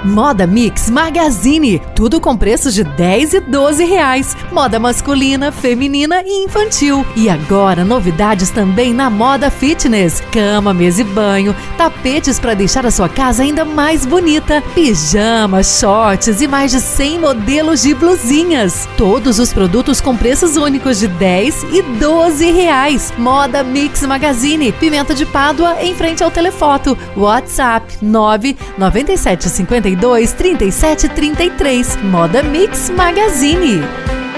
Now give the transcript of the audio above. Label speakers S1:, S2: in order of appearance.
S1: Moda Mix Magazine, tudo com preços de R$10 e R$12. Moda masculina, feminina e infantil. E agora, novidades também na moda fitness. Cama, mesa e banho, tapetes para deixar a sua casa ainda mais bonita, pijamas, shorts e mais de 100 modelos de blusinhas. Todos os produtos com preços únicos de R$10 e R$12. Moda Mix Magazine, Pimenta de Pádua, em frente ao Telefoto. WhatsApp 99752 3733. Moda Mix Magazine.